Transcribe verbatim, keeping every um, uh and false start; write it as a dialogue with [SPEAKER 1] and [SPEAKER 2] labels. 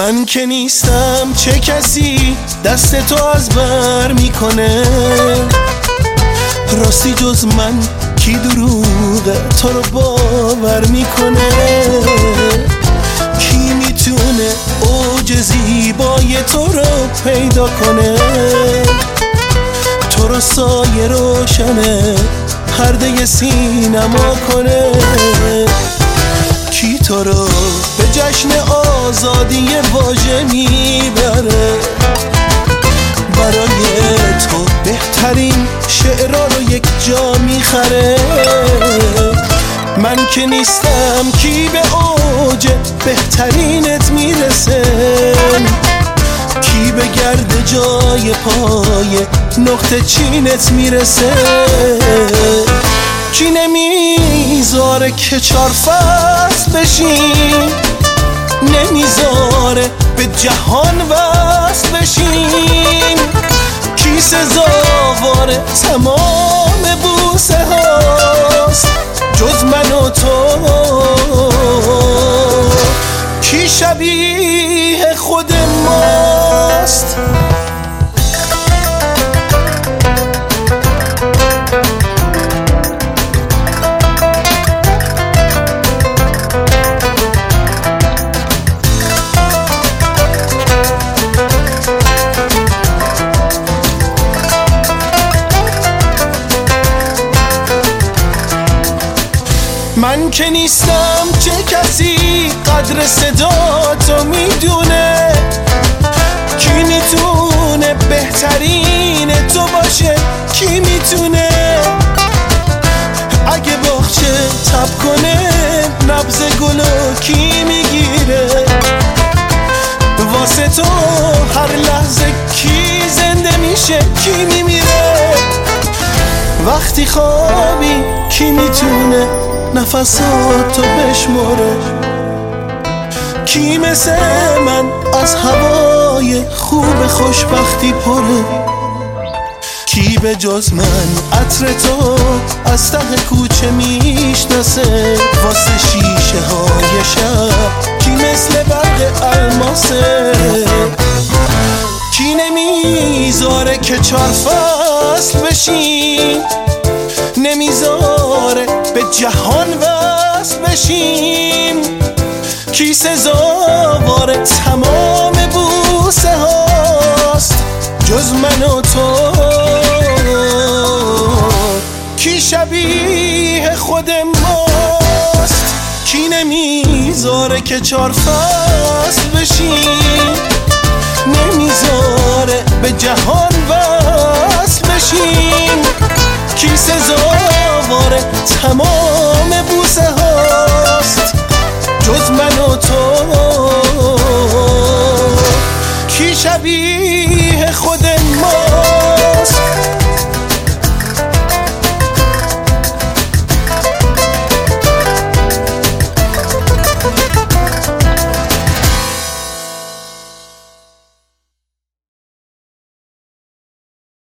[SPEAKER 1] من که نیستم چه کسی دست تو از بر میکنه؟ راستی جز من کی دروغ تو رو باور میکنه؟ کی میتونه اوج زیبای تو رو پیدا کنه؟ تو رو سایه روشنه پرده سینما کنه؟ کی تو رو به جشن آزادی واژه میبره؟ برای تو بهترین شعرها رو یک جا میخره؟ من که نیستم کی به اوج بهترینت میرسه؟ کی به گرد جای پای نقطه چینت میرسه؟ کی نمیذاره که چار فصل بشیم؟ نمیذاره به جهان وصل بشیم؟ کی سزاوار تمام بوسه هاست جز من و تو؟ کی شبیه خود ماست؟ من که نیستم چه کسی قدر صدا تو میدونه؟ کی میتونه بهترین تو باشه؟ کی میتونه اگه باغچه تب کنه نبض گلو کی میگیره؟ واسه تو هر لحظه کی زنده میشه کی میمیره؟ وقتی خوابی کی میتونه نفساتو بشماره؟ کی مثل من از هوای خوب خوشبختی پره؟ کی به جز من عطر تو از ته کوچه میشناسه؟ واسه شیشه های شب کی مثل برق الماسه؟ کی نمیذاره که چار فصل بشیم؟ نمیذاره به جهان وصل بشیم؟ کی سزاوار تمام بوسه هاست جز من و تو؟ کی شبیه خود ماست؟ کی نمیذاره که چار فصل بشیم؟ نمیذاره به جهان وصل بشیم؟